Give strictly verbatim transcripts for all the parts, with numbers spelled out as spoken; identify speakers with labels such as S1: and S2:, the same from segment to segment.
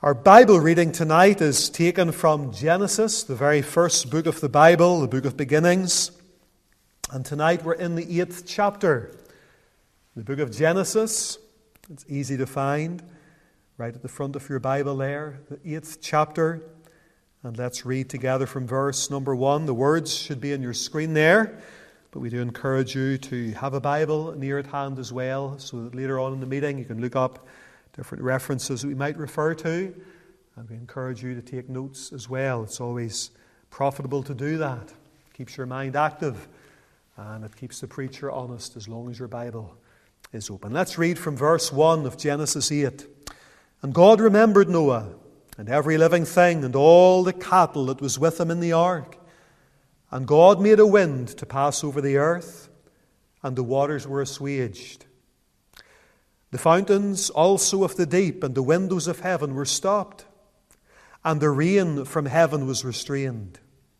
S1: Our Bible reading tonight is taken from Genesis, the very first book of the Bible, the book of beginnings. And tonight we're in the eighth chapter. The book of Genesis, it's easy to find, right at the front of your Bible there, the eighth chapter. And let's read together from verse number one. The words should be on your screen there, but we do encourage you to have a Bible near at hand as well, so that later on in the meeting you can look up different references that we might refer to, and we encourage you to take notes as well. It's always profitable to do that. It keeps your mind active, and it keeps the preacher honest as long as your Bible is open. Let's read from verse one of Genesis eight. And God remembered Noah, and every living thing, and all the cattle that was with him in the ark. And God made a wind to pass over the earth, and the waters were assuaged. The fountains also of the deep and the windows of heaven were stopped, and the rain from heaven was restrained.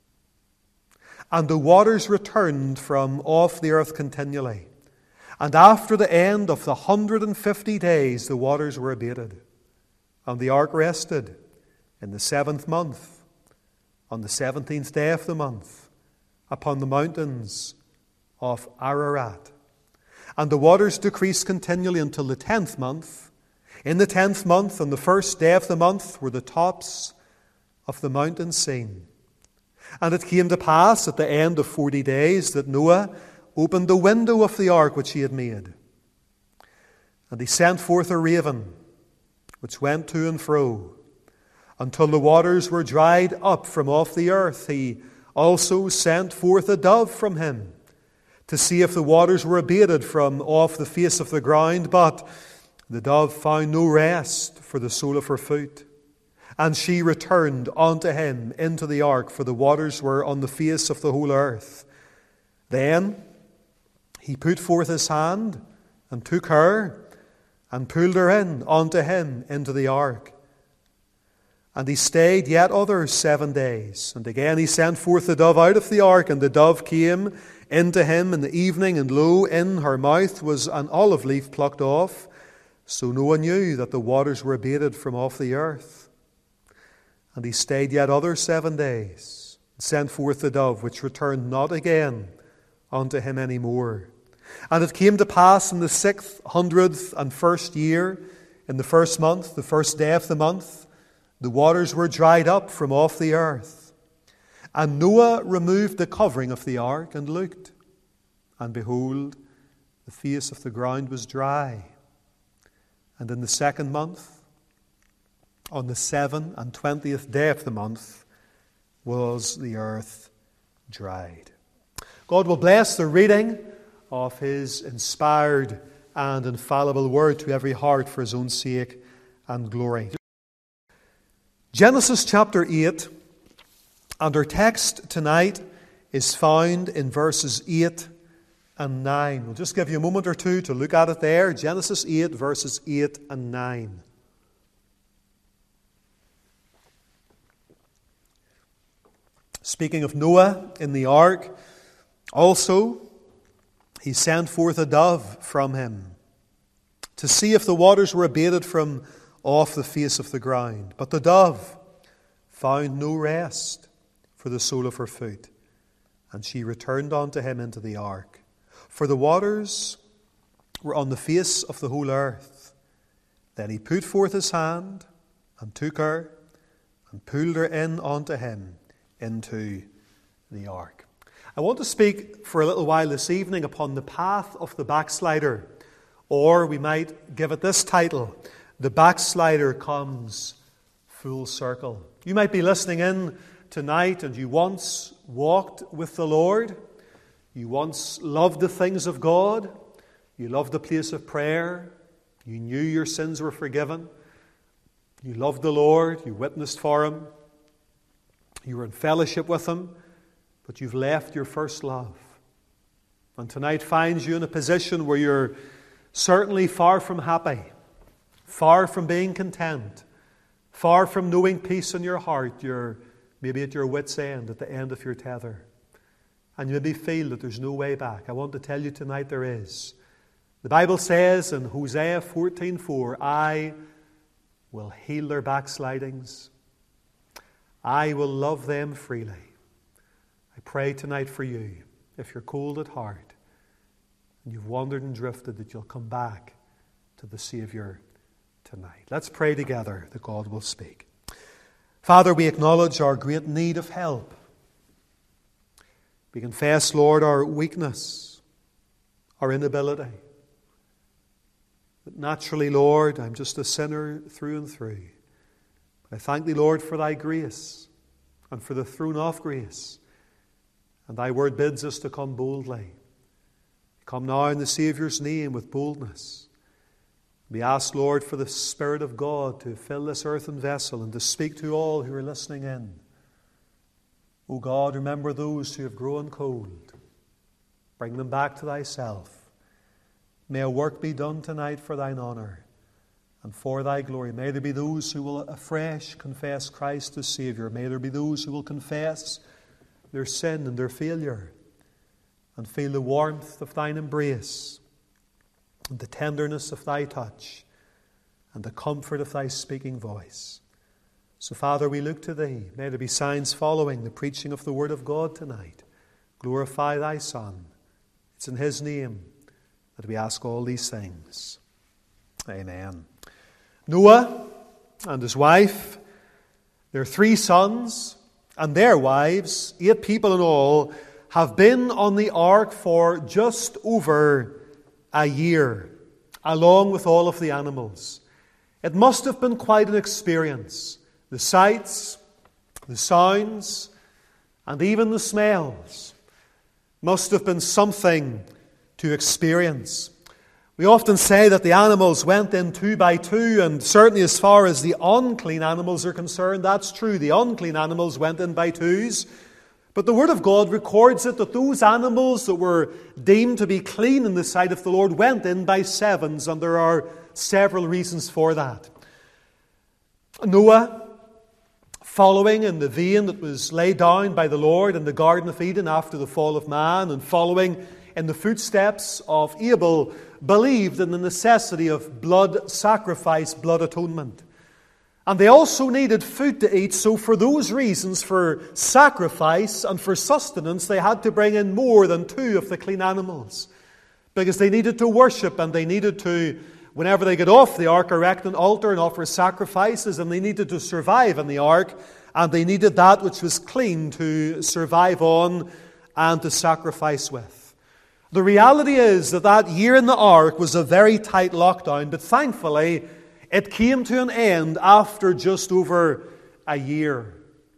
S1: And the waters returned from off the earth continually. And after the end of the hundred and fifty days, the waters were abated. And the ark rested in the seventh month, on the seventeenth day of the month, upon the mountains of Ararat. And the waters decreased continually until the tenth month. In the tenth month, on the first day of the month, were the tops of the mountains seen. And it came to pass at the end of forty days that Noah opened the window of the ark which he had made. And he sent forth a raven, which went to and fro, until the waters were dried up from off the earth. He also sent forth a dove from him, to see if the waters were abated from off the face of the ground. But the dove found no rest for the sole of her foot. And she returned unto him into the ark, for the waters were on the face of the whole earth. Then he put forth his hand, and took her, and pulled her in unto him into the ark. And he stayed yet other seven days. And again he sent forth the dove out of the ark, and the dove came into him in the evening, and lo, in her mouth was an olive leaf plucked off. So Noah knew that the waters were abated from off the earth. And he stayed yet other seven days, and sent forth the dove, which returned not again unto him any more. And it came to pass in the sixth hundredth and first year, in the first month, the first day of the month, the waters were dried up from off the earth. And Noah removed the covering of the ark, and looked, and behold, the face of the ground was dry. And in the second month, on the seven and twentieth day of the month, was the earth dried. God will bless the reading of His inspired and infallible word to every heart for His own sake and glory. Genesis chapter eight. And our text tonight is found in verses eight and nine. We'll just give you a moment or two to look at it there. Genesis eight, verses eight and nine. Speaking of Noah in the ark, also he sent forth a dove from him, to see if the waters were abated from off the face of the ground. But the dove found no rest for the sole of her foot, and she returned unto him into the ark. For the waters were on the face of the whole earth. Then he put forth his hand, and took her, and pulled her in unto him into the ark. I want to speak for a little while this evening upon the path of the backslider, or we might give it this title: The Backslider Comes Full Circle. You might be listening in tonight, and you once walked with the Lord. You once loved the things of God. You loved the place of prayer. You knew your sins were forgiven. You loved the Lord. You witnessed for Him. You were in fellowship with Him. But you've left your first love. And tonight finds you in a position where you're certainly far from happy, far from being content, far from knowing peace in your heart. You're maybe at your wit's end, at the end of your tether. And you maybe feel that there's no way back. I want to tell you tonight there is. The Bible says in Hosea fourteen four, I will heal their backslidings. I will love them freely. I pray tonight for you, if you're cold at heart and you've wandered and drifted, that you'll come back to the Saviour tonight. Let's pray together that God will speak. Father, we acknowledge our great need of help. We confess, Lord, our weakness, our inability. That naturally, Lord, I'm just a sinner through and through. But I thank Thee, Lord, for Thy grace and for the throne of grace. And Thy word bids us to come boldly. Come now in the Saviour's name with boldness. We ask, Lord, for the Spirit of God to fill this earthen vessel and to speak to all who are listening in. O God, remember those who have grown cold. Bring them back to Thyself. May a work be done tonight for Thine honour and for Thy glory. May there be those who will afresh confess Christ as Saviour. May there be those who will confess their sin and their failure and feel the warmth of Thine embrace and the tenderness of Thy touch and the comfort of Thy speaking voice. So, Father, we look to Thee. May there be signs following the preaching of the Word of God tonight. Glorify Thy Son. It's in His name that we ask all these things. Amen. Noah and his wife, their three sons, and their wives, eight people in all, have been on the ark for just over a year, along with all of the animals. It must have been quite an experience. The sights, the sounds, and even the smells must have been something to experience. We often say that the animals went in two by two, and certainly as far as the unclean animals are concerned, that's true. The unclean animals went in by twos. But the Word of God records it that those animals that were deemed to be clean in the sight of the Lord went in by sevens, and there are several reasons for that. Noah, following in the vein that was laid down by the Lord in the Garden of Eden after the fall of man, and following in the footsteps of Abel, believed in the necessity of blood sacrifice, blood atonement. And they also needed food to eat, so for those reasons, for sacrifice and for sustenance, they had to bring in more than two of the clean animals. Because they needed to worship, and they needed to, whenever they get off the ark, erect an altar and offer sacrifices, and they needed to survive in the ark, and they needed that which was clean to survive on and to sacrifice with. The reality is that that year in the ark was a very tight lockdown, but thankfully it came to an end after just over a year.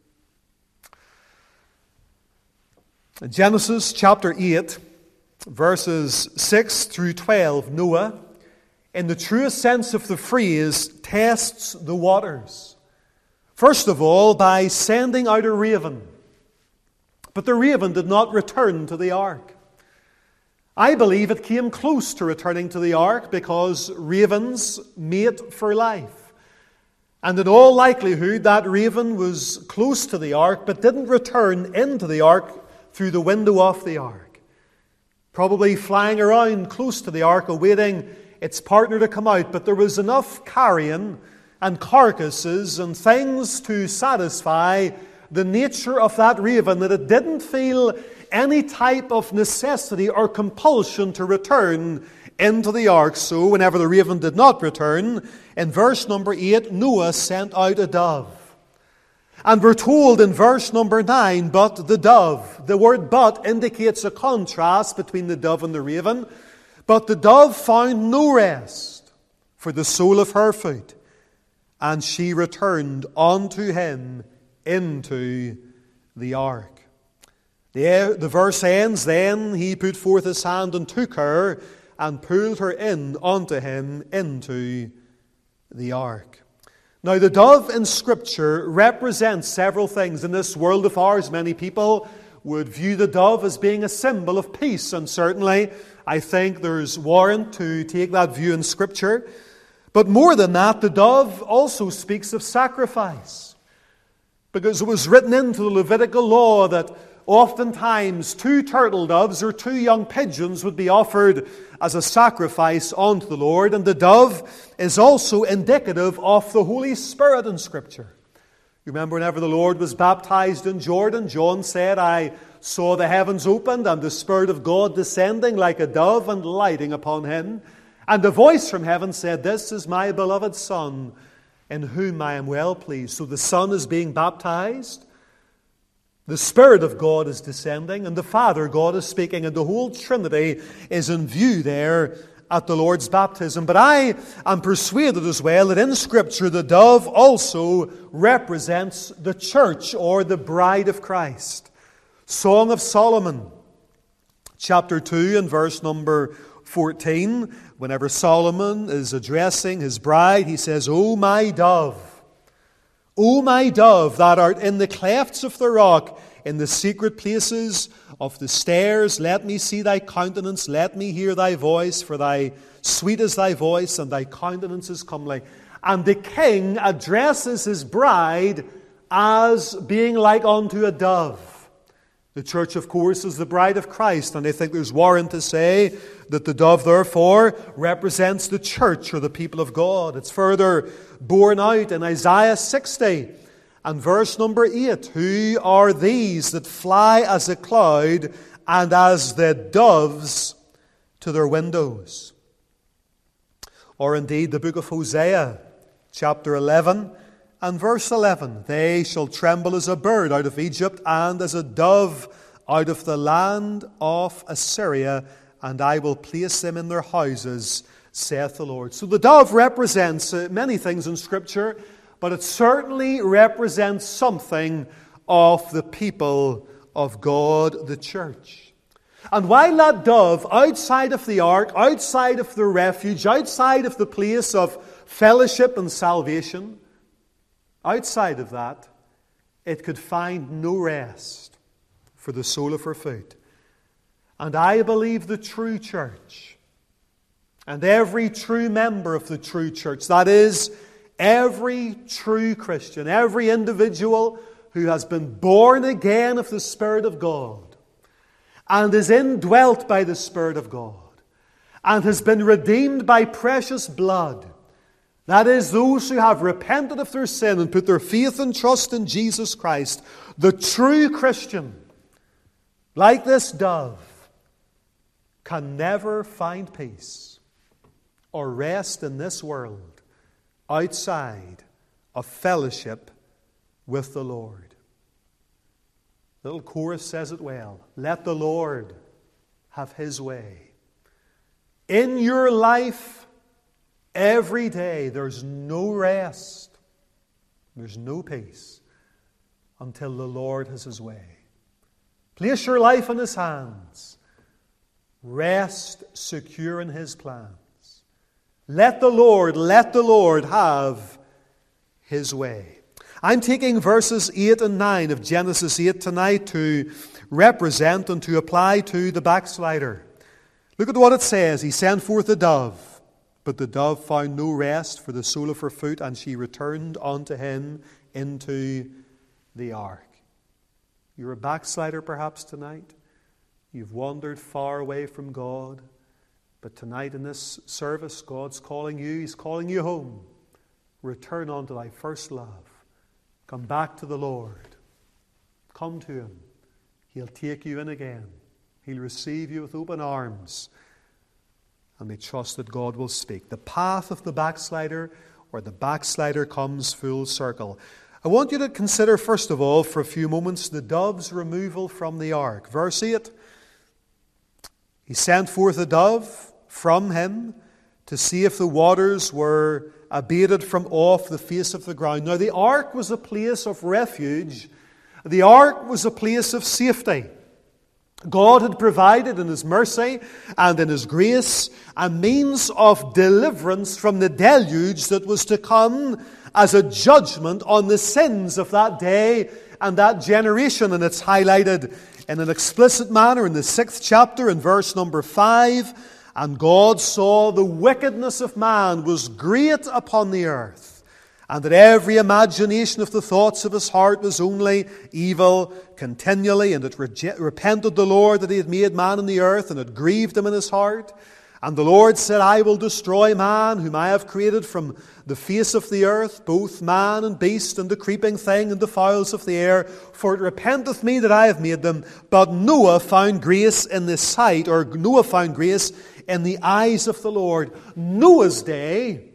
S1: In Genesis chapter eight, verses six through twelve, Noah, in the truest sense of the phrase, tests the waters. First of all, by sending out a raven. But the raven did not return to the ark. I believe it came close to returning to the ark because ravens mate for life. And in all likelihood, that raven was close to the ark but didn't return into the ark through the window of the ark. Probably flying around close to the ark, awaiting its partner to come out. But there was enough carrion and carcasses and things to satisfy the nature of that raven that it didn't feel any type of necessity or compulsion to return into the ark. So whenever the raven did not return, in verse number eight, Noah sent out a dove. And we're told in verse number nine, but the dove. The word but indicates a contrast between the dove and the raven. But the dove found no rest for the sole of her foot, and she returned unto him into the ark. The, the verse ends, then he put forth his hand and took her and pulled her in unto him into the ark. Now the dove in Scripture represents several things. In this world of ours, many people would view the dove as being a symbol of peace, and certainly I think there's warrant to take that view in Scripture. But more than that, the dove also speaks of sacrifice. Because it was written into the Levitical law that oftentimes two turtle doves or two young pigeons would be offered as a sacrifice unto the Lord. And the dove is also indicative of the Holy Spirit in Scripture. You remember whenever the Lord was baptized in Jordan, John said, I saw the heavens opened and the Spirit of God descending like a dove and lighting upon him. And a voice from heaven said, This is my beloved Son, in whom I am well pleased. So the Son is being baptized. The Spirit of God is descending, and the Father, God, is speaking, and the whole Trinity is in view there at the Lord's baptism. But I am persuaded as well that in Scripture the dove also represents the church or the bride of Christ. Song of Solomon, chapter two and verse number fourteen. Whenever Solomon is addressing his bride, he says, O my dove, O my dove, that art in the clefts of the rock, in the secret places of the stairs, let me see thy countenance, let me hear thy voice, for thy sweet is thy voice, and thy countenance is comely. And the king addresses his bride as being like unto a dove. The church, of course, is the bride of Christ, and I think there's warrant to say that the dove, therefore, represents the church or the people of God. It's further borne out in Isaiah sixty and verse number eight. Who are these that fly as a cloud and as the doves to their windows? Or indeed the book of Hosea, chapter eleven and verse eleven. They shall tremble as a bird out of Egypt and as a dove out of the land of Assyria, and I will place them in their houses, saith the Lord. So the dove represents uh, many things in Scripture, but it certainly represents something of the people of God, the church. And while that dove, outside of the ark, outside of the refuge, outside of the place of fellowship and salvation, outside of that, it could find no rest for the sole of her foot. And I believe the true church, and every true member of the true church, that is, every true Christian, every individual who has been born again of the Spirit of God, and is indwelt by the Spirit of God, and has been redeemed by precious blood, that is, those who have repented of their sin and put their faith and trust in Jesus Christ, the true Christian, like this dove, can never find peace or rest in this world outside of fellowship with the Lord. The little chorus says it well. Let the Lord have His way. In your life, every day, there's no rest, there's no peace until the Lord has His way. Place your life in His hands. Rest secure in His plans. Let the Lord, let the Lord have His way. I'm taking verses eight and nine of Genesis eight tonight to represent and to apply to the backslider. Look at what it says. He sent forth a dove, but the dove found no rest for the sole of her foot, and she returned unto him into the ark. You're a backslider perhaps tonight. You've wandered far away from God. But tonight in this service, God's calling you. He's calling you home. Return unto thy first love. Come back to the Lord. Come to Him. He'll take you in again. He'll receive you with open arms. And we trust that God will speak. The path of the backslider, or the backslider comes full circle. I want you to consider, first of all, for a few moments, the dove's removal from the ark. Verse eight. He sent forth a dove from him to see if the waters were abated from off the face of the ground. Now, the ark was a place of refuge. The ark was a place of safety. God had provided in His mercy and in His grace a means of deliverance from the deluge that was to come as a judgment on the sins of that day and that generation. And it's highlighted in an explicit manner in the sixth chapter in verse number five. And God saw the wickedness of man was great upon the earth, and that every imagination of the thoughts of his heart was only evil continually, and it rege- repented the Lord that he had made man in the earth, and it grieved him in his heart. And the Lord said, I will destroy man, whom I have created from the face of the earth, both man and beast, and the creeping thing, and the fowls of the air, for it repenteth me that I have made them. But Noah found grace in the sight, or Noah found grace in the eyes of the Lord. Noah's day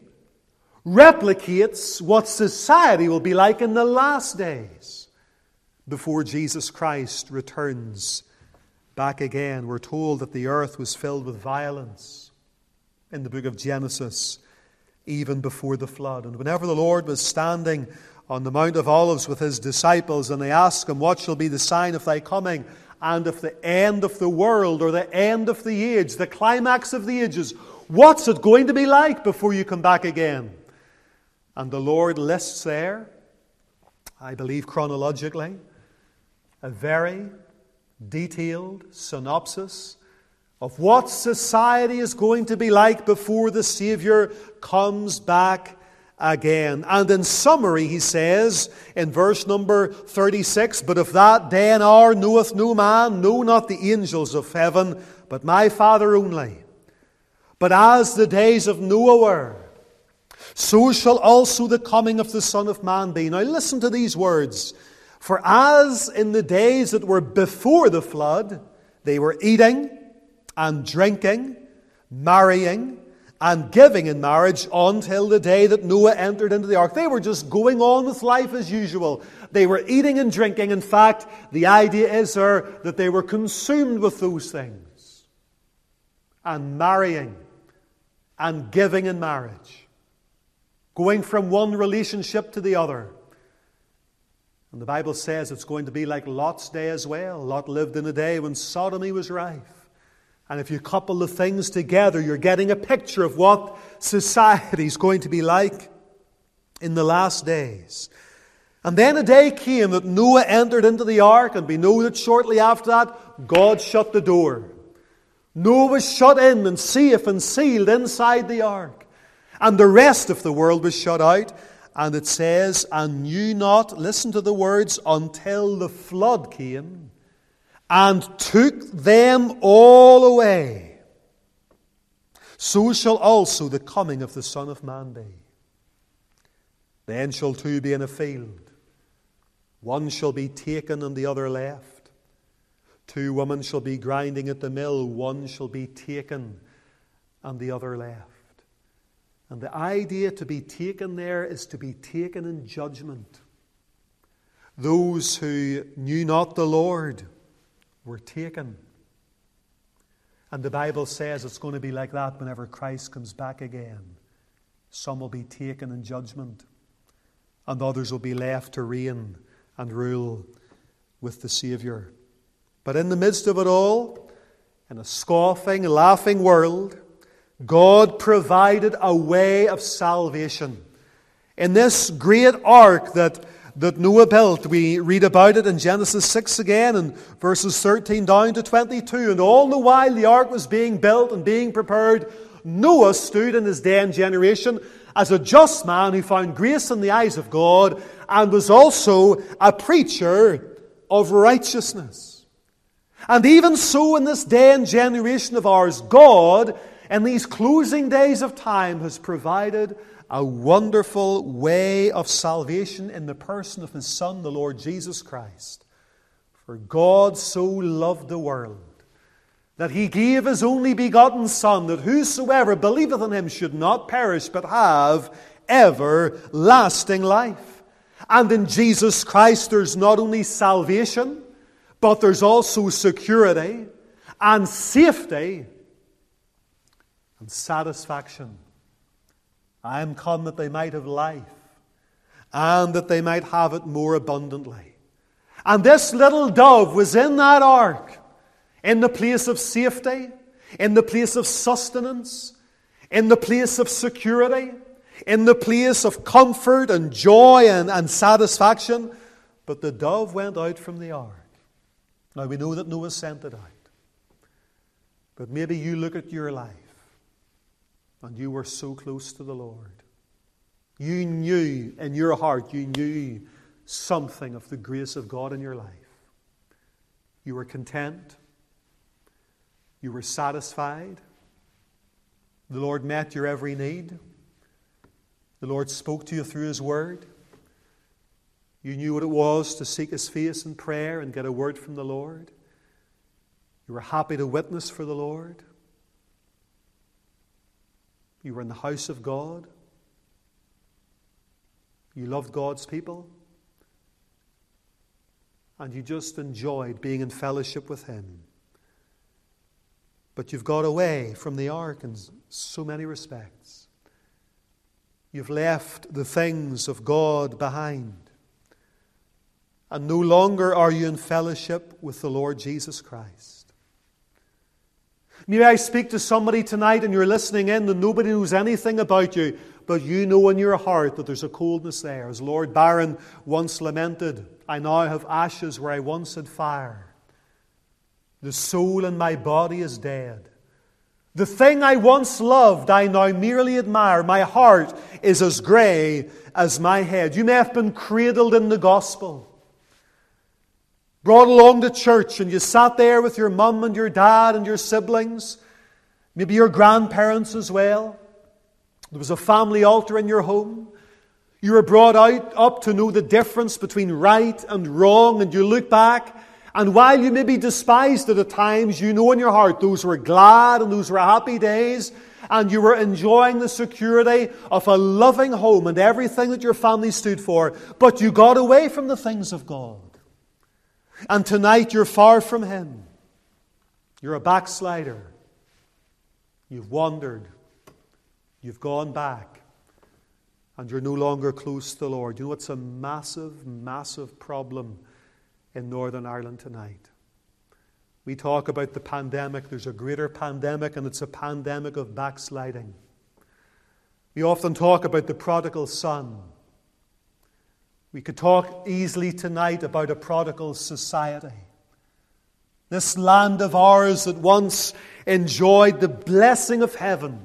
S1: replicates what society will be like in the last days before Jesus Christ returns back again. We're told that the earth was filled with violence in the book of Genesis, even before the flood. And whenever the Lord was standing on the Mount of Olives with his disciples, and they asked him, what shall be the sign of thy coming and of the end of the world, or the end of the age, the climax of the ages? What's it going to be like before you come back again? And the Lord lists there, I believe chronologically, a very detailed synopsis of what society is going to be like before the Savior comes back again. And in summary, he says in verse number thirty-six, but of that day and hour knoweth no man, no, not the angels of heaven, but my Father only. But as the days of Noah were, so shall also the coming of the Son of Man be. Now listen to these words. For as in the days that were before the flood, they were eating and drinking, marrying and giving in marriage until the day that Noah entered into the ark. They were just going on with life as usual. They were eating and drinking. In fact, the idea is there that they were consumed with those things. And marrying and giving in marriage. Going from one relationship to the other. And the Bible says it's going to be like Lot's day as well. Lot lived in a day when sodomy was rife. And if you couple the things together, you're getting a picture of what society is going to be like in the last days. And then a day came that Noah entered into the ark, and we know that shortly after that, God shut the door. Noah was shut in and safe and sealed inside the ark. And the rest of the world was shut out. And it says, and knew not, listen to the words, until the flood came and took them all away. So shall also the coming of the Son of Man be. Then shall two be in a field. One shall be taken and the other left. Two women shall be grinding at the mill. One shall be taken and the other left. And the idea to be taken there is to be taken in judgment. Those who knew not the Lord were taken. And the Bible says it's going to be like that whenever Christ comes back again. Some will be taken in judgment, and others will be left to reign and rule with the Savior. But in the midst of it all, in a scoffing, laughing world, God provided a way of salvation. In this great ark that, that Noah built, we read about it in Genesis six again, in verses thirteen down to twenty-two. And all the while the ark was being built and being prepared, Noah stood in his day and generation as a just man who found grace in the eyes of God, and was also a preacher of righteousness. And even so, in this day and generation of ours, God, in these closing days of time, has provided a wonderful way of salvation in the person of His Son, the Lord Jesus Christ. For God so loved the world that He gave His only begotten Son, that whosoever believeth in Him should not perish, but have everlasting life. And in Jesus Christ there's not only salvation, but there's also security and safety and satisfaction. I am come that they might have life, and that they might have it more abundantly. And this little dove was in that ark, in the place of safety, in the place of sustenance, in the place of security, in the place of comfort and joy and, and satisfaction. But the dove went out from the ark. Now we know that Noah sent it out. But maybe you look at your life, and you were so close to the Lord. You knew in your heart, you knew something of the grace of God in your life. You were content. You were satisfied. The Lord met your every need. The Lord spoke to you through His Word. You knew what it was to seek His face in prayer and get a word from the Lord. You were happy to witness for the Lord. You were in the house of God. You loved God's people. And you just enjoyed being in fellowship with Him. But you've got away from the ark in so many respects. You've left the things of God behind. And no longer are you in fellowship with the Lord Jesus Christ. Maybe I speak to somebody tonight and you're listening in and nobody knows anything about you, but you know in your heart that there's a coldness there. As Lord Byron once lamented, I now have ashes where I once had fire. The soul in my body is dead. The thing I once loved, I now merely admire. My heart is as grey as my head. You may have been cradled in the gospel, brought along to church, and you sat there with your mum and your dad and your siblings, maybe your grandparents as well. There was a family altar in your home. You were brought out up to know the difference between right and wrong, and you look back, and while you may be despised it at times, you know in your heart those were glad and those were happy days, and you were enjoying the security of a loving home and everything that your family stood for, but you got away from the things of God. And tonight you're far from Him. You're a backslider. You've wandered. You've gone back. And you're no longer close to the Lord. You know, it's a massive, massive problem in Northern Ireland tonight. We talk about the pandemic. There's a greater pandemic, and it's a pandemic of backsliding. We often talk about the prodigal son. We could talk easily tonight about a prodigal society. This land of ours that once enjoyed the blessing of heaven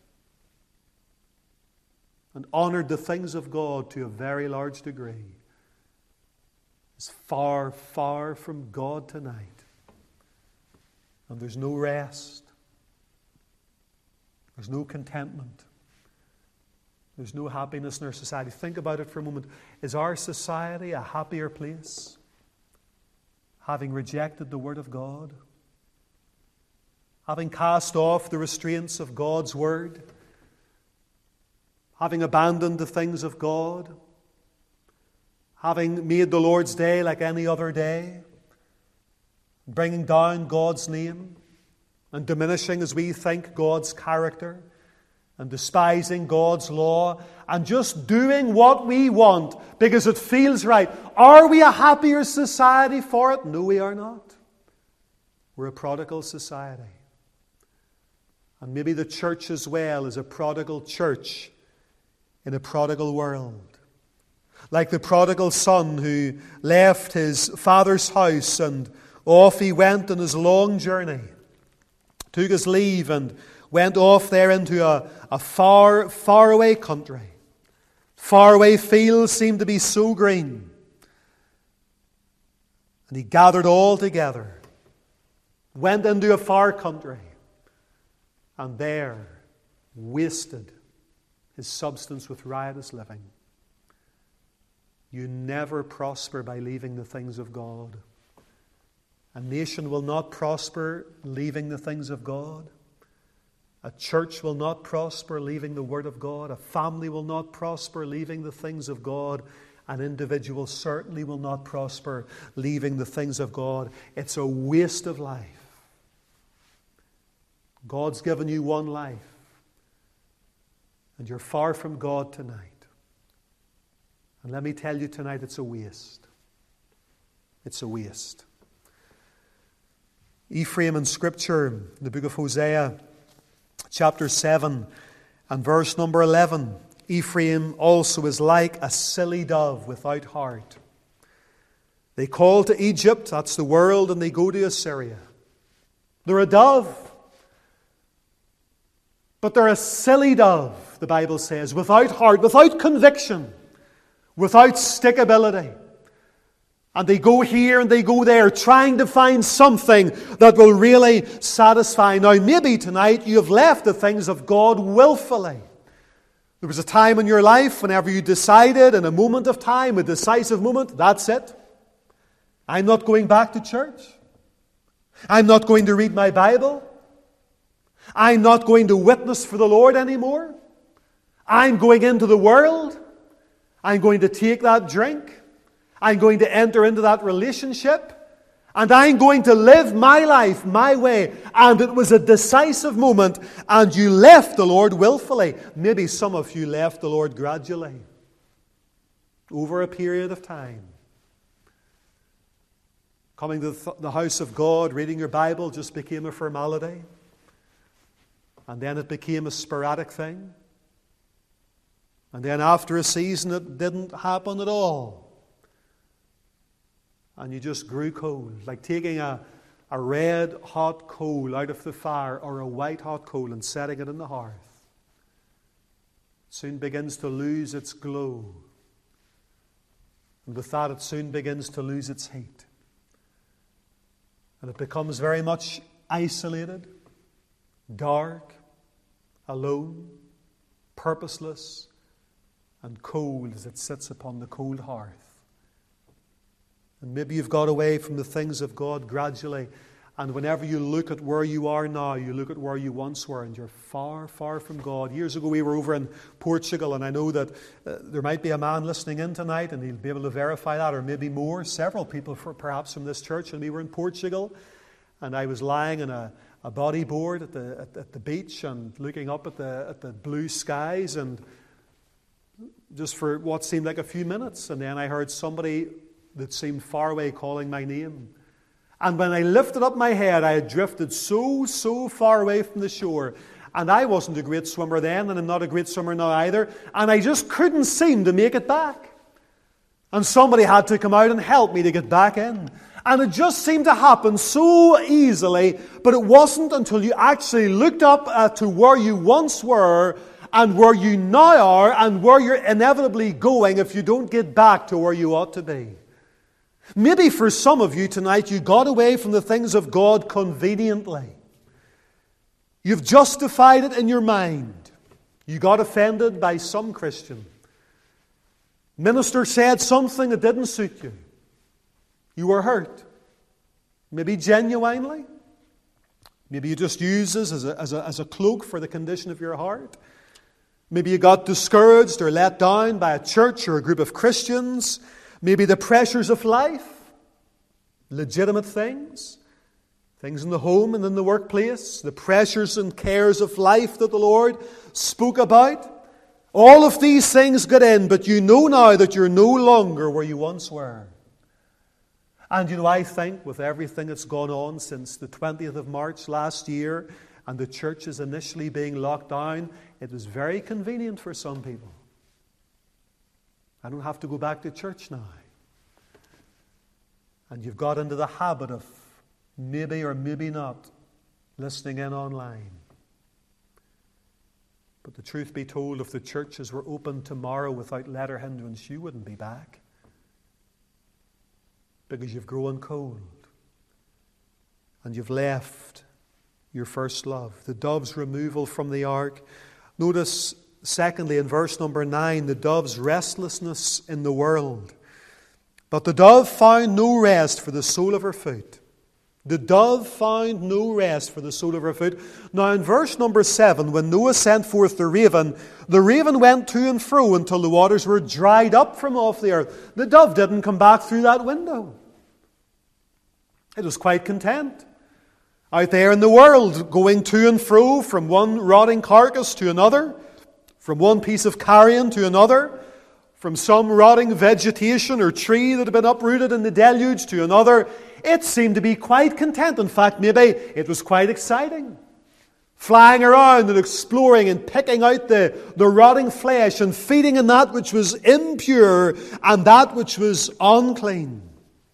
S1: and honored the things of God to a very large degree is far, far from God tonight. And there's no rest. There's no contentment. There's no happiness in our society. Think about it for a moment. Is our society a happier place, having rejected the Word of God? Having cast off the restraints of God's Word? Having abandoned the things of God? Having made the Lord's day like any other day? Bringing down God's name and diminishing, as we think, God's character? And despising God's law and just doing what we want because it feels right. Are we a happier society for it? No, we are not. We're a prodigal society. And maybe the church as well is a prodigal church in a prodigal world. Like the prodigal son who left his father's house and off he went on his long journey. Took his leave and went off there into a, a far, far away country. Far away fields seemed to be so green. And he gathered all together, went into a far country, and there wasted his substance with riotous living. You never prosper by leaving the things of God. A nation will not prosper leaving the things of God. A church will not prosper leaving the Word of God. A family will not prosper leaving the things of God. An individual certainly will not prosper leaving the things of God. It's a waste of life. God's given you one life, and you're far from God tonight. And let me tell you tonight, it's a waste. It's a waste. Ephraim in Scripture, in the book of Hosea, chapter seven and verse number eleven. Ephraim also is like a silly dove without heart. They call to Egypt, that's the world, and they go to Assyria. They're a dove, but they're a silly dove. the Bible says, without heart, without conviction, without stickability. And they go here and they go there, trying to find something that will really satisfy. Now, maybe tonight you have left the things of God willfully. There was a time in your life whenever you decided, in a moment of time, a decisive moment, that's it. I'm not going back to church. I'm not going to read my Bible. I'm not going to witness for the Lord anymore. I'm going into the world. I'm going to take that drink. I'm going to enter into that relationship. And I'm going to live my life my way. And it was a decisive moment. And you left the Lord willfully. Maybe some of you left the Lord gradually. Over a period of time. Coming to the house of God, reading your Bible just became a formality. And then it became a sporadic thing. And then after a season it didn't happen at all. And you just grew cold, like taking a, a red hot coal out of the fire or a white hot coal and setting it in the hearth. It soon begins to lose its glow. And with that it soon begins to lose its heat. And it becomes very much isolated, dark, alone, purposeless, and cold as it sits upon the cold hearth. And maybe you've got away from the things of God gradually. And whenever you look at where you are now, you look at where you once were, and you're far, far from God. Years ago we were over in Portugal, and I know that uh, there might be a man listening in tonight, and he'll be able to verify that, or maybe more, several people for, perhaps from this church. And we were in Portugal, and I was lying in a, a bodyboard at the, at, at the beach and looking up at the, at the blue skies, and just for what seemed like a few minutes. And then I heard somebody that seemed far away calling my name. And when I lifted up my head, I had drifted so, so far away from the shore. And I wasn't a great swimmer then, and I'm not a great swimmer now either. And I just couldn't seem to make it back. And somebody had to come out and help me to get back in. And it just seemed to happen so easily, but it wasn't until you actually looked up uh, to where you once were and where you now are and where you're inevitably going if you don't get back to where you ought to be. Maybe for some of you tonight, you got away from the things of God conveniently. You've justified it in your mind. You got offended by some Christian. Minister said something that didn't suit you. You were hurt. Maybe genuinely. Maybe you just used this as a, as a, as a cloak for the condition of your heart. Maybe you got discouraged or let down by a church or a group of Christians. Maybe the pressures of life, legitimate things, things in the home and in the workplace, the pressures and cares of life that the Lord spoke about. All of these things got in, but you know now that you're no longer where you once were. And you know, I think with everything that's gone on since the twentieth of March last year and the churches initially being locked down, it was very convenient for some people. I don't have to go back to church now. And you've got into the habit of maybe or maybe not listening in online. But the truth be told, if the churches were open tomorrow without let or hindrance, you wouldn't be back. Because you've grown cold. And you've left your first love. The dove's removal from the ark. Notice, secondly, in verse number nine, the dove's restlessness in the world. But the dove found no rest for the sole of her foot. The dove found no rest for the sole of her foot. Now in verse number seven, when Noah sent forth the raven, the raven went to and fro until the waters were dried up from off the earth. The dove didn't come back through that window. It was quite content. Out there in the world, going to and fro from one rotting carcass to another, from one piece of carrion to another, from some rotting vegetation or tree that had been uprooted in the deluge to another. It seemed to be quite content. In fact, maybe it was quite exciting. Flying around and exploring and picking out the, the rotting flesh and feeding on that which was impure and that which was unclean.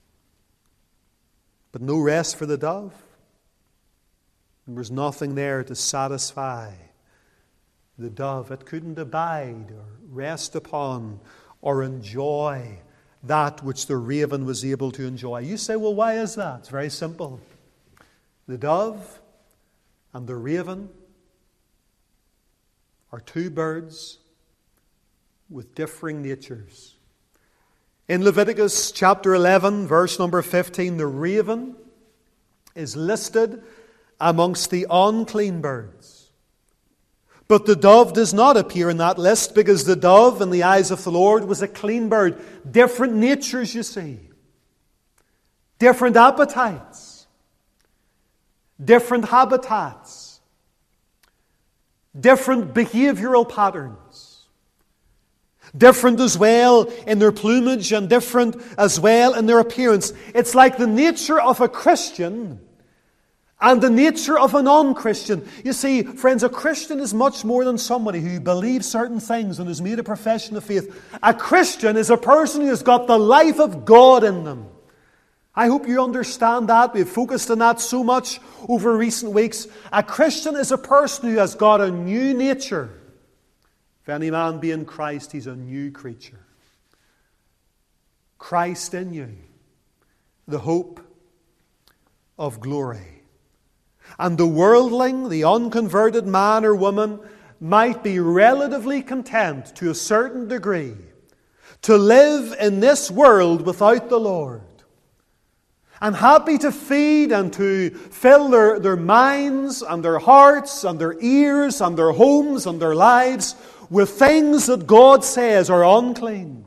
S1: But no rest for the dove. There was nothing there to satisfy the dove. It couldn't abide or rest upon or enjoy that which the raven was able to enjoy. You say, well, why is that? It's very simple. The dove and the raven are two birds with differing natures. In Leviticus chapter eleven, verse number fifteen, the raven is listed amongst the unclean birds. But the dove does not appear in that list, because the dove, in the eyes of the Lord, was a clean bird. Different natures, you see. Different appetites. Different habitats. Different behavioral patterns. Different as well in their plumage and different as well in their appearance. It's like the nature of a Christian and the nature of a non-Christian. You see, friends, a Christian is much more than somebody who believes certain things and has made a profession of faith. A Christian is a person who has got the life of God in them. I hope you understand that. We've focused on that so much over recent weeks. A Christian is a person who has got a new nature. If any man be in Christ, he's a new creature. Christ in you, the hope of glory. And the worldling, the unconverted man or woman, might be relatively content to a certain degree to live in this world without the Lord, and happy to feed and to fill their, their minds and their hearts and their ears and their homes and their lives with things that God says are unclean.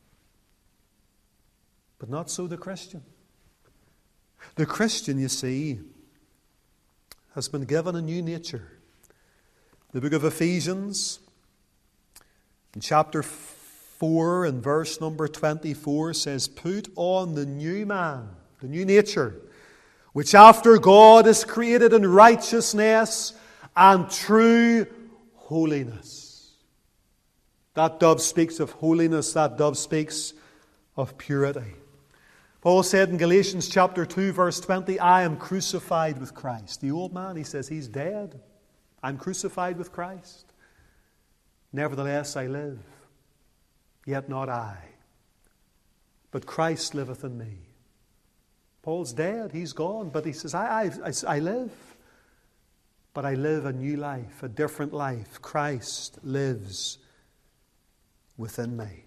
S1: But not so the Christian. The Christian, you see, has been given a new nature. The book of Ephesians, in chapter four and verse number twenty-four, says, "Put on the new man," the new nature, "which after God is created in righteousness and true holiness." That dove speaks of holiness. That dove speaks of purity. Paul said in Galatians chapter two, verse twenty, "I am crucified with Christ." The old man, he says, he's dead. I'm crucified with Christ. "Nevertheless I live, yet not I, but Christ liveth in me." Paul's dead, he's gone, but he says, I, I, I, I live. But I live a new life, a different life. Christ lives within me.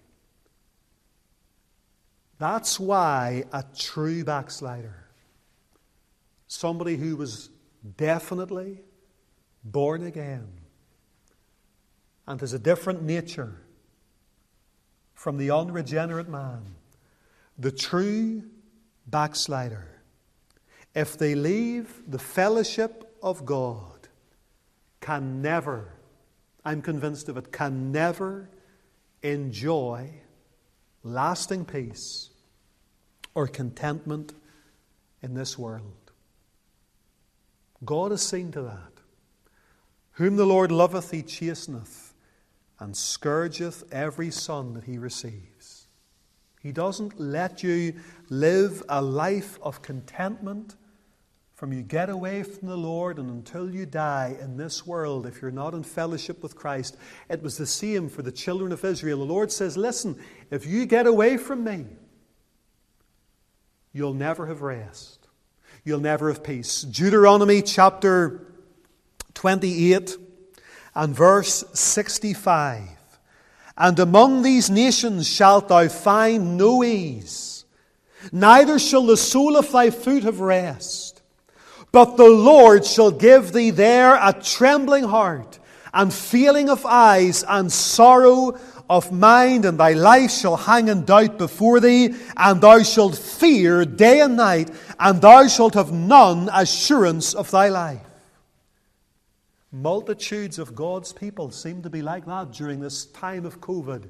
S1: That's why a true backslider, somebody who was definitely born again and has a different nature from the unregenerate man, the true backslider, if they leave the fellowship of God, can never, I'm convinced of it, can never enjoy lasting peace or contentment in this world. God has seen to that. "Whom the Lord loveth, he chasteneth, and scourgeth every son that he receives." He doesn't let you live a life of contentment from you get away from the Lord and until you die in this world if you're not in fellowship with Christ. It was the same for the children of Israel. The Lord says, listen, if you get away from me, you'll never have rest. You'll never have peace. Deuteronomy chapter twenty-eight and verse sixty-five. "And among these nations shalt thou find no ease, neither shall the sole of thy foot have rest. But the Lord shall give thee there a trembling heart, and failing of eyes, and sorrow of mind, and thy life shall hang in doubt before thee, and thou shalt fear day and night, and thou shalt have none assurance of thy life." Multitudes of God's people seem to be like that during this time of COVID.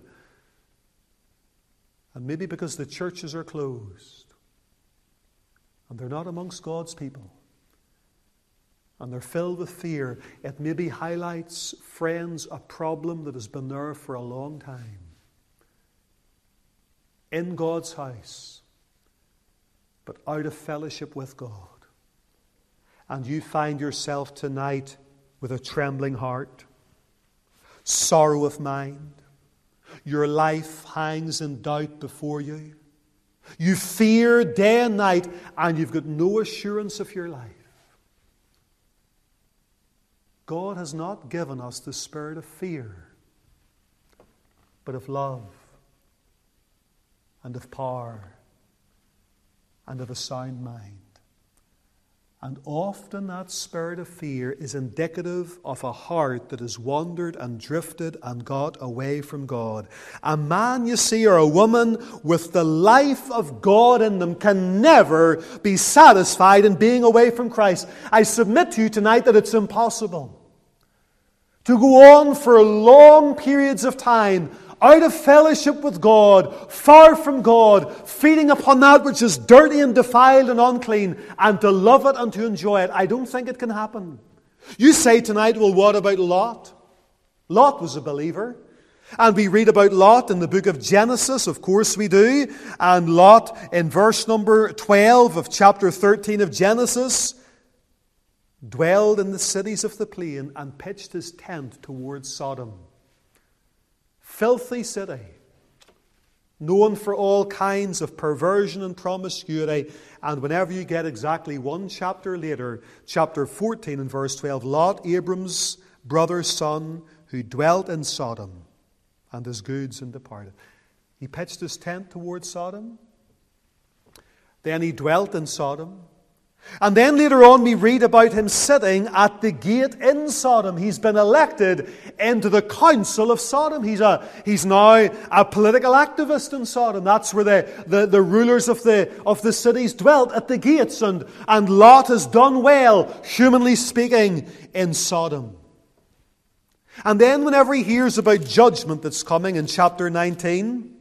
S1: And maybe because the churches are closed, and they're not amongst God's people, and they're filled with fear, it maybe highlights, friends, a problem that has been there for a long time. In God's house, but out of fellowship with God. And you find yourself tonight with a trembling heart. sorrow of mind. Your life hangs in doubt before you. You fear day and night, and you've got no assurance of your life. God has not given us the spirit of fear, but of love and of power and of a sound mind. And often that spirit of fear is indicative of a heart that has wandered and drifted and got away from God. A man, you see, or a woman with the life of God in them can never be satisfied in being away from Christ. I submit to you tonight that it's impossible to go on for long periods of time out of fellowship with God, far from God, feeding upon that which is dirty and defiled and unclean, and to love it and to enjoy it. I don't think it can happen. You say tonight, well, what about Lot? Lot was a believer. And we read about Lot in the book of Genesis, of course we do. And Lot, in verse number twelve of chapter thirteen of Genesis, dwelled in the cities of the plain and pitched his tent towards Sodom. Filthy city, known for all kinds of perversion and promiscuity. And whenever you get exactly one chapter later, chapter fourteen and verse twelve, Lot, Abram's brother's son, who dwelt in Sodom, and his goods and departed. He pitched his tent towards Sodom. Then he dwelt in Sodom. And then later on we read about him sitting at the gate in Sodom. He's been elected into the council of Sodom. He's a he's now a political activist in Sodom. That's where the, the, the rulers of the of the cities dwelt, at the gates. And, and Lot has done well, humanly speaking, in Sodom. And then whenever he hears about judgment that's coming in chapter nineteen,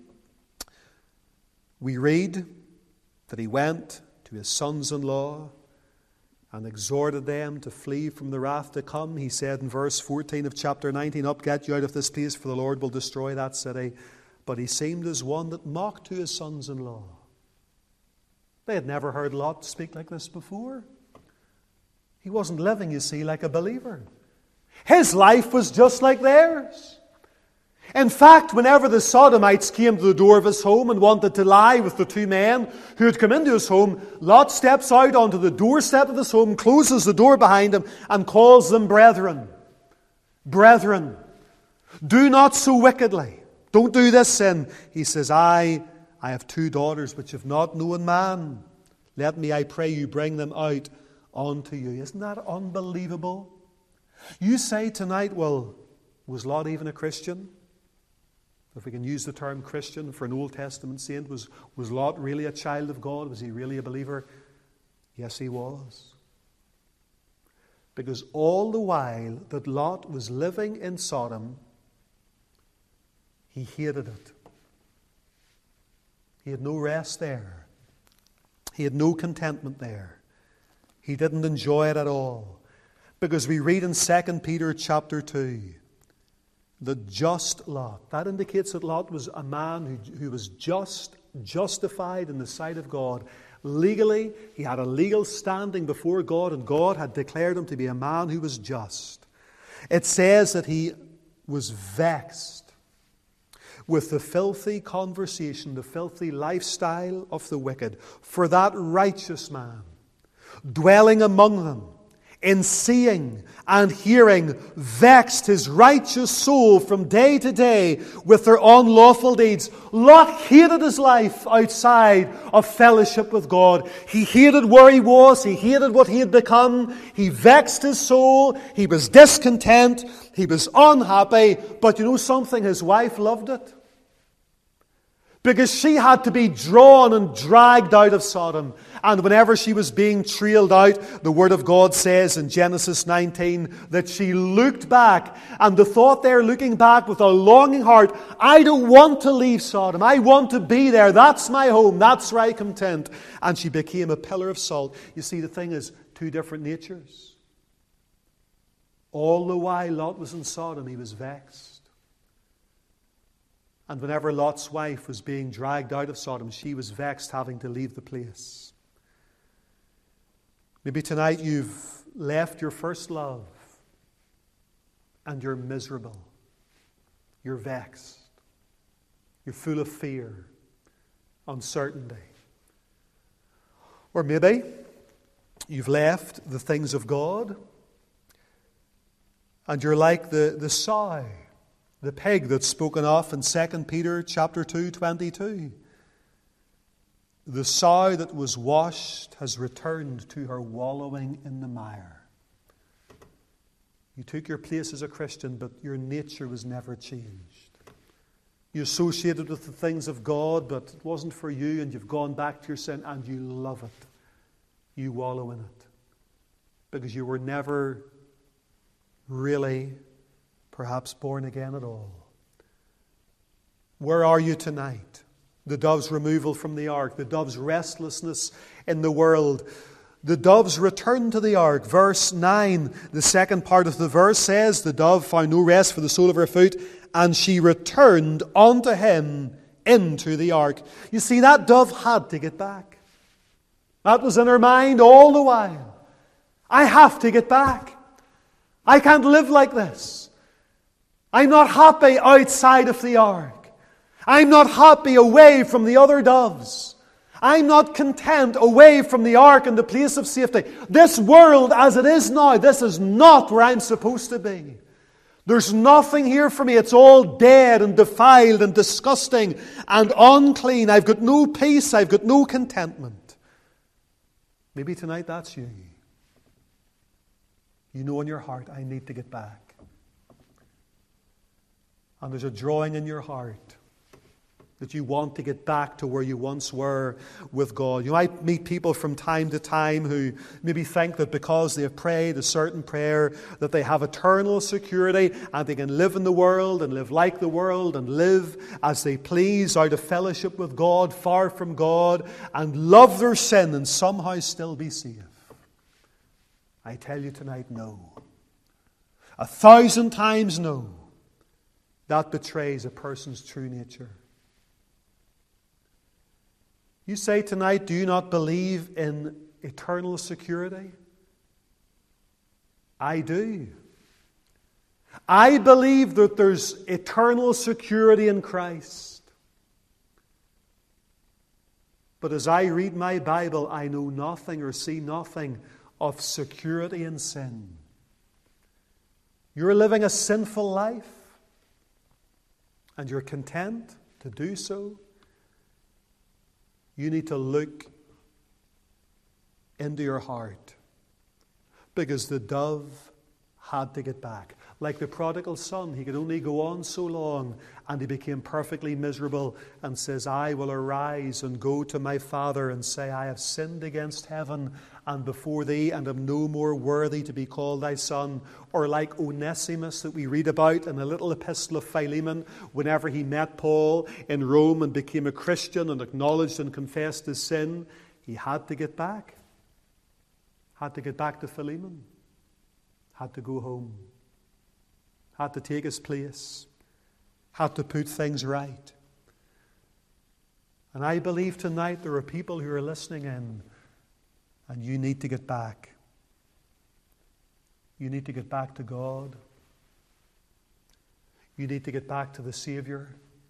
S1: we read that he went to his sons-in-law and exhorted them to flee from the wrath to come. He said in verse fourteen of chapter nineteen, "Up, get you out of this place, for the Lord will destroy that city." But he seemed as one that mocked to his sons-in-law. They had never heard Lot speak like this before. He wasn't living, you see, like a believer. His life was just like theirs. In fact, whenever the Sodomites came to the door of his home and wanted to lie with the two men who had come into his home, Lot steps out onto the doorstep of his home, closes the door behind him, and calls them brethren. Brethren, do not so wickedly. Don't do this sin. He says, I, I have two daughters which have not known man. Let me, I pray you, bring them out unto you. Isn't that unbelievable? You say tonight, well, was Lot even a Christian? If we can use the term Christian for an Old Testament saint, was, was Lot really a child of God? Was he really a believer? Yes, he was. Because all the while that Lot was living in Sodom, he hated it. He had no rest there. He had no contentment there. He didn't enjoy it at all. Because we read in Second Peter chapter two, the just Lot. That indicates that Lot was a man who, who was just, justified in the sight of God. Legally, he had a legal standing before God, and God had declared him to be a man who was just. It says that he was vexed with the filthy conversation, the filthy lifestyle of the wicked. For that righteous man, dwelling among them, in seeing and hearing, vexed his righteous soul from day to day with their unlawful deeds. Lot hated his life outside of fellowship with God. He hated where he was. He hated what he had become. He vexed his soul. He was discontent. He was unhappy. But you know something? His wife loved it. Because she had to be drawn and dragged out of Sodom. And whenever she was being trailed out, the Word of God says in Genesis nineteen that she looked back. And the thought there, looking back with a longing heart, I don't want to leave Sodom. I want to be there. That's my home. That's where I'm content. And she became a pillar of salt. You see, the thing is, two different natures. All the while Lot was in Sodom, he was vexed. And whenever Lot's wife was being dragged out of Sodom, she was vexed having to leave the place. Maybe tonight you've left your first love and you're miserable. You're vexed. You're full of fear, uncertainty. Or maybe you've left the things of God and you're like the, the sow, the pig that's spoken of in Second Peter chapter two, twenty-two. The sow that was washed has returned to her wallowing in the mire. You took your place as a Christian, but your nature was never changed. You associated with the things of God, but it wasn't for you, and you've gone back to your sin, and you love it. You wallow in it. Because you were never really, perhaps, born again at all. Where are you tonight? The dove's removal from the ark, the dove's restlessness in the world. The doves returned to the ark. Verse nine, the second part of the verse says, the dove found no rest for the sole of her foot, and she returned unto him into the ark. You see, that dove had to get back. That was in her mind all the while. I have to get back. I can't live like this. I'm not happy outside of the ark. I'm not happy away from the other doves. I'm not content away from the ark and the place of safety. This world as it is now, this is not where I'm supposed to be. There's nothing here for me. It's all dead and defiled and disgusting and unclean. I've got no peace. I've got no contentment. Maybe tonight that's you. You know in your heart, I need to get back. And there's a drawing in your heart that you want to get back to where you once were with God. You might meet people from time to time who maybe think that because they have prayed a certain prayer that they have eternal security and they can live in the world and live like the world and live as they please out of fellowship with God, far from God, and love their sin and somehow still be safe. I tell you tonight, no. A thousand times no. That betrays a person's true nature. You say tonight, do you not believe in eternal security? I do. I believe that there's eternal security in Christ. But as I read my Bible, I know nothing or see nothing of security in sin. You're living a sinful life, and you're content to do so. You need to look into your heart, because the dove had to get back. Like the prodigal son, he could only go on so long, and he became perfectly miserable and says, I will arise and go to my father and say, I have sinned against heaven and before thee, and am no more worthy to be called thy son. Or like Onesimus that we read about in the little epistle of Philemon, whenever he met Paul in Rome and became a Christian and acknowledged and confessed his sin, he had to get back. Had to get back to Philemon. Had to go home. Had to take his place. Had to put things right. And I believe tonight there are people who are listening in, and you need to get back. You need to get back to God. You need to get back to the Savior.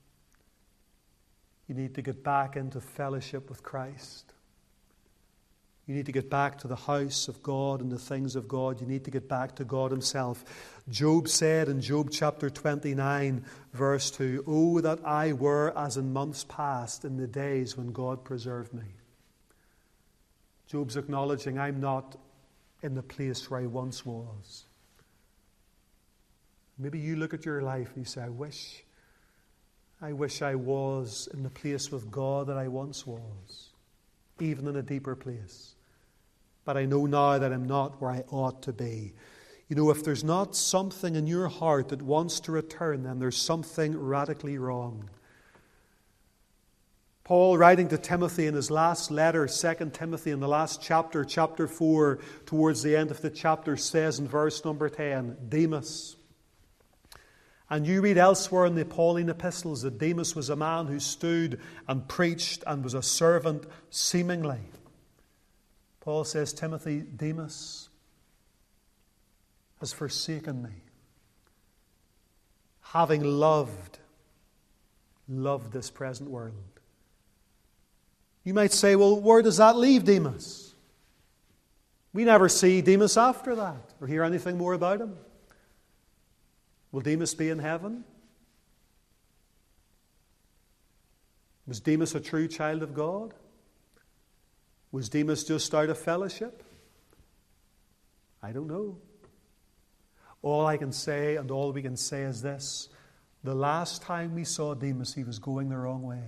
S1: You need to get back into fellowship with Christ. You need to get back to the house of God and the things of God. You need to get back to God himself. Job said in Job chapter twenty-nine, verse two, Oh, that I were as in months past, in the days when God preserved me. Job's acknowledging, I'm not in the place where I once was. Maybe you look at your life and you say, I wish, I wish I was in the place with God that I once was, even in a deeper place. But I know now that I'm not where I ought to be. You know, if there's not something in your heart that wants to return, then there's something radically wrong. Paul, writing to Timothy in his last letter, Second Timothy, in the last chapter, chapter four, towards the end of the chapter, says in verse number ten, Demas. And you read elsewhere in the Pauline epistles that Demas was a man who stood and preached and was a servant seemingly. Paul says, Timothy, Demas has forsaken me, having loved, loved this present world. You might say, well, where does that leave Demas? We never see Demas after that or hear anything more about him. Will Demas be in heaven? Was Demas a true child of God? Was Demas just out of fellowship? I don't know. All I can say and all we can say is this: the last time we saw Demas, he was going the wrong way.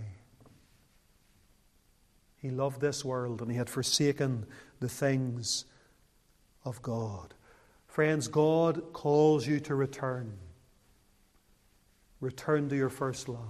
S1: He loved this world and he had forsaken the things of God. Friends, God calls you to return. Return to your first love.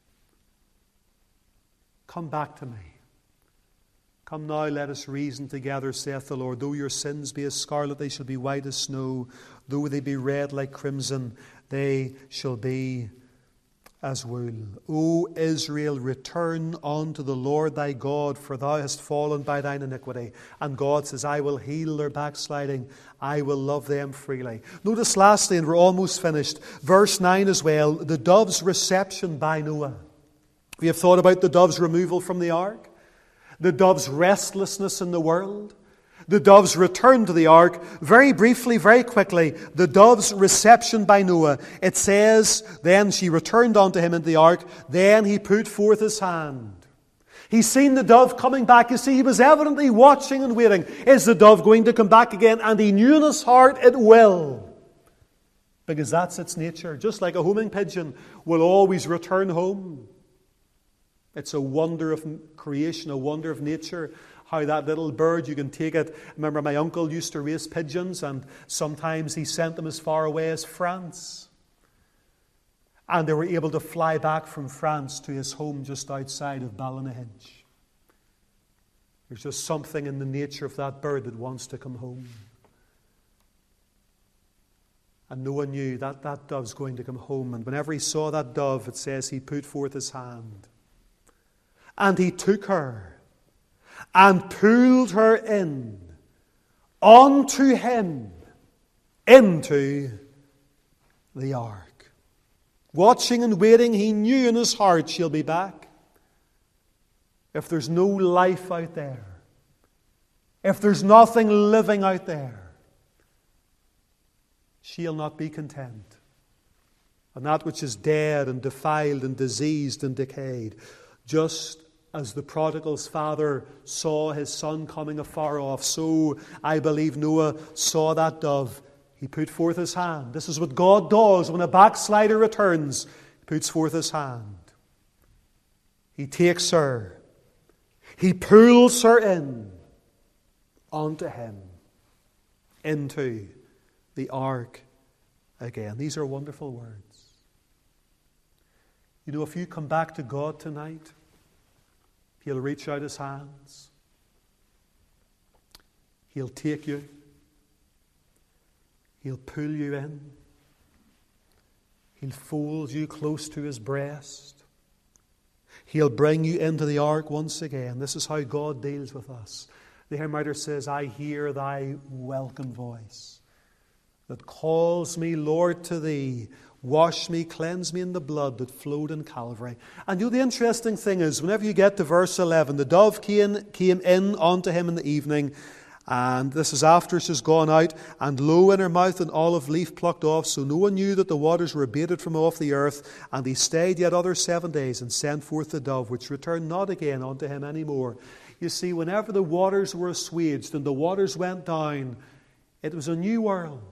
S1: Come back to me. Come now, let us reason together, saith the Lord. Though your sins be as scarlet, they shall be white as snow. Though they be red like crimson, they shall be as wool. O Israel, return unto the Lord thy God, for thou hast fallen by thine iniquity. And God says, I will heal their backsliding. I will love them freely. Notice lastly, and we're almost finished, verse nine as well, the dove's reception by Noah. We have thought about the dove's removal from the ark, the dove's restlessness in the world, the dove's return to the ark. Very briefly, very quickly, the dove's reception by Noah. It says, then she returned unto him into the ark, then he put forth his hand. He's seen the dove coming back. You see, he was evidently watching and waiting. Is the dove going to come back again? And he knew in his heart it will. Because that's its nature. Just like a homing pigeon will always return home. It's a wonder of creation, a wonder of nature. How that little bird, you can take it. Remember, my uncle used to raise pigeons, and sometimes he sent them as far away as France. And they were able to fly back from France to his home just outside of Ballynahinch. There's just something in the nature of that bird that wants to come home. And Noah knew that that dove's going to come home. And whenever he saw that dove, it says he put forth his hand. And he took her and pulled her in unto him into the ark. Watching and waiting, he knew in his heart, she'll be back. If there's no life out there, if there's nothing living out there, she'll not be content. And that which is dead and defiled and diseased and decayed, just as the prodigal's father saw his son coming afar off, so I believe Noah saw that dove. He put forth his hand. This is what God does when a backslider returns. He puts forth his hand. He takes her. He pulls her in onto him, into the ark again. These are wonderful words. You know, if you come back to God tonight, He'll reach out His hands. He'll take you. He'll pull you in. He'll fold you close to His breast. He'll bring you into the ark once again. This is how God deals with us. The hymn writer says, I hear thy welcome voice that calls me, Lord, to thee. Wash me, cleanse me in the blood that flowed in Calvary. And you know, the interesting thing is, whenever you get to verse eleven, the dove came, came in unto him in the evening, and this is after she's gone out, and lo, in her mouth an olive leaf plucked off, so no one knew that the waters were abated from off the earth. And he stayed yet other seven days, and sent forth the dove, which returned not again unto him any more. You see, whenever the waters were assuaged and the waters went down, it was a new world.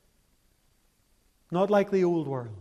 S1: Not like the old world.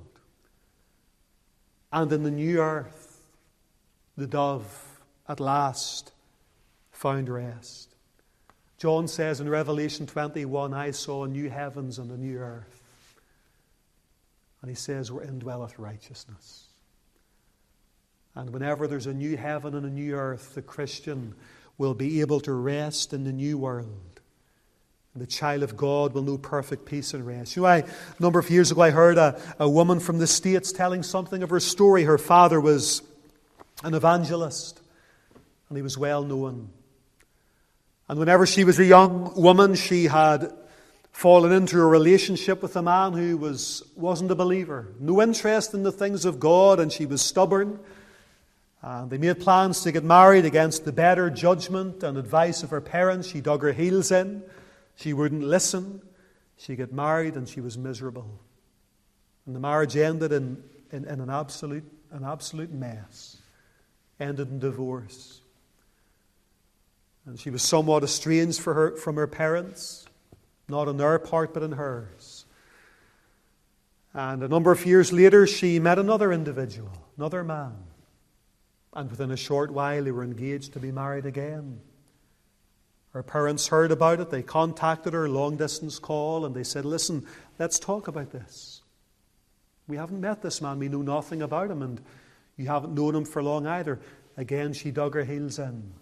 S1: And in the new earth, the dove at last found rest. John says in Revelation twenty-one, I saw new heavens and a new earth. And he says, wherein dwelleth righteousness. And whenever there's a new heaven and a new earth, the Christian will be able to rest in the new world. And the child of God will know perfect peace and rest. You know, I, a number of years ago, I heard a, a woman from the States telling something of her story. Her father was an evangelist, and he was well known. And whenever she was a young woman, she had fallen into a relationship with a man who was, wasn't a believer. No interest in the things of God, and she was stubborn. And they made plans to get married against the better judgment and advice of her parents. She dug her heels in. She wouldn't listen. She got married and she was miserable. And the marriage ended in, in, in an absolute, an absolute mess. Ended in divorce. And she was somewhat estranged for her, from her parents. Not on their part, but on hers. And a number of years later, she met another individual, another man. And within a short while, they were engaged to be married again. Her parents heard about it. They contacted her, long-distance call, and they said, listen, let's talk about this. We haven't met this man. We know nothing about him, and you haven't known him for long either. Again, she dug her heels in.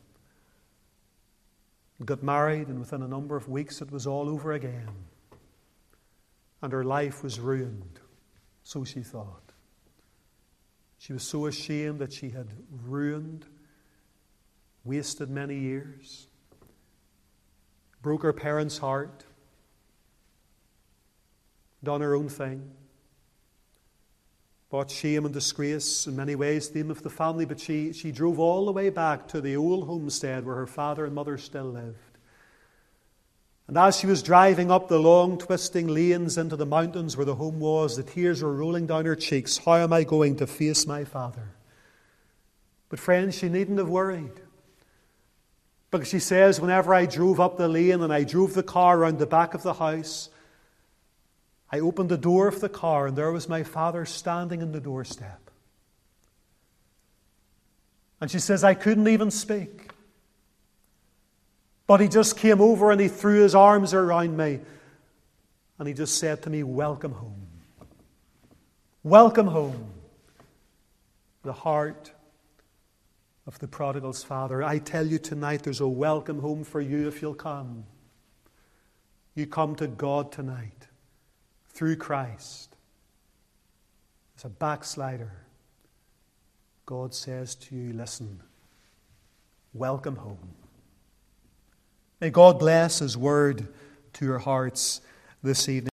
S1: Got married, and within a number of weeks it was all over again. And her life was ruined, so she thought. She was so ashamed that she had ruined, wasted many years, broke her parents' heart, done her own thing, brought shame and disgrace in many ways to the name of the family, but she, she drove all the way back to the old homestead where her father and mother still lived. And as she was driving up the long twisting lanes into the mountains where the home was, the tears were rolling down her cheeks. How am I going to face my father? But friends, she needn't have worried. Because she says, whenever I drove up the lane and I drove the car around the back of the house, I opened the door of the car, and there was my father standing in the doorstep. And she says, I couldn't even speak. But he just came over and he threw his arms around me. And he just said to me, welcome home. Welcome home. The heart of the prodigal's father. I tell you tonight, there's a welcome home for you if you'll come. You come to God tonight. Through Christ. As a backslider, God says to you, listen, welcome home. May God bless His word to your hearts this evening.